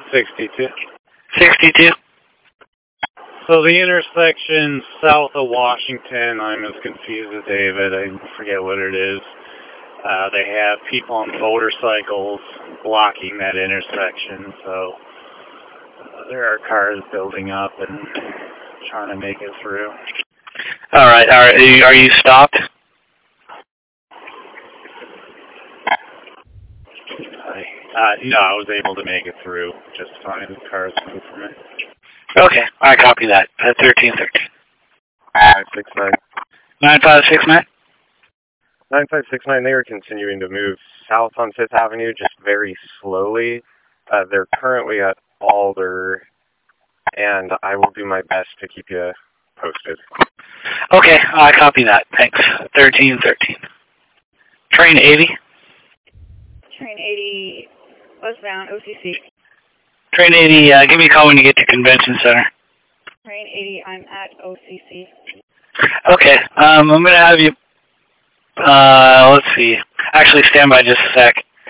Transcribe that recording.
62. 62. So the intersection south of Washington, I'm as confused as David. I forget what it is. They have people on motorcycles blocking that intersection, so there are cars building up and trying to make it through. All right. Are you stopped? No, I was able to make it through just fine. The cars moved from it. Okay. I copy that. 1313. 9569. 9569? 9569, they are continuing to move south on 5th Avenue, just very slowly. They're currently at Alder, and I will do my best to keep you posted. Okay, I copy that. Thanks. 1313. Train 80? Train 80, westbound, OCC. Train 80, give me a call when you get to Convention Center. Train 80, I'm at OCC. Okay, I'm going to have you, let's see. Actually, stand by just a sec.